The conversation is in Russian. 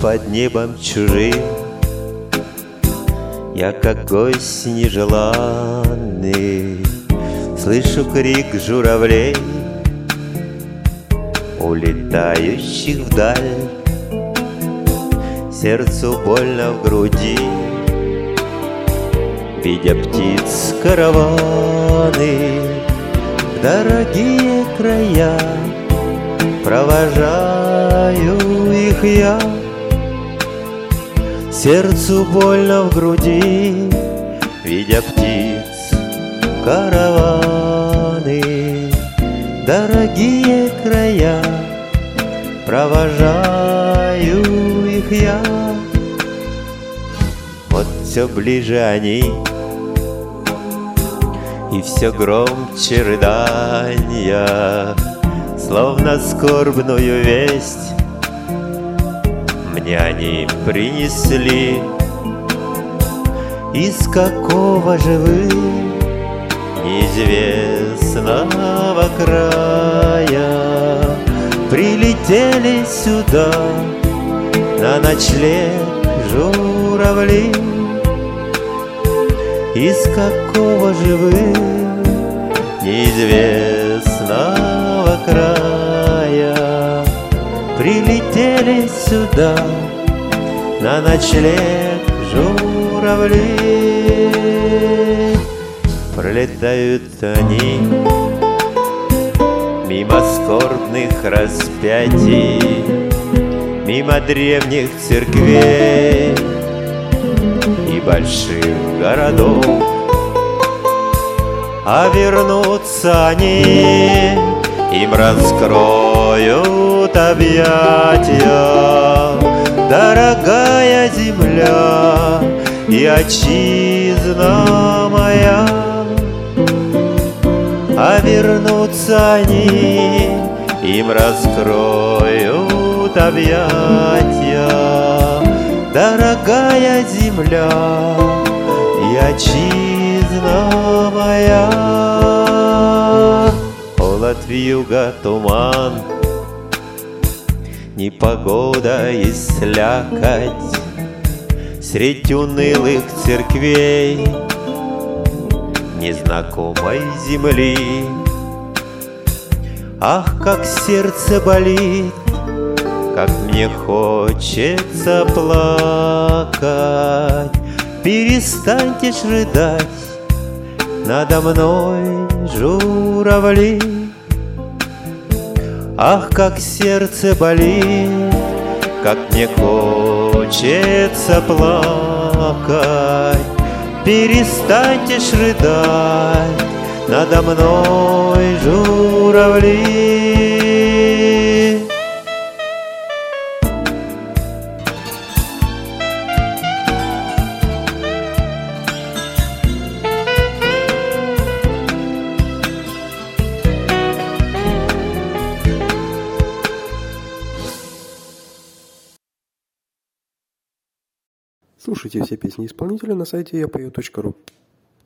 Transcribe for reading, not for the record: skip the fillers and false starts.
под небом чужим. Я как гость нежеланный, слышу крик журавлей, улетающих вдаль. Сердцу больно в груди, видя птиц караваны, в дорогие края провожаю их я. Сердцу больно в груди, видя птиц караваны, дорогие края провожаю их я. Вот все ближе они, и все громче рыдания, словно скорбную весть мне они принесли. Из какого же вы неизвестного края прилетели сюда на ночлег журавли? Из какого же вы неизвестного края прилетели сюда на ночлег журавли? Пролетают они мимо скорбных распятий, мимо древних церквей и больших городов. А вернутся они, им раскроют объятия дорогая земля и отчизна моя. А вернутся они, им раскроют объятия дорогая земля и отчизна моя. Холод вьюга, туман, непогода и слякоть средь унылых церквей незнакомой земли. Ах, как сердце болит, как мне хочется плакать. Перестаньте ж рыдать надо мной, журавли. Ах, как сердце болит, как мне хочется плакать. Перестаньте ж рыдать надо мной, журавли. Слушайте все песни исполнителя на сайте yapою.ru.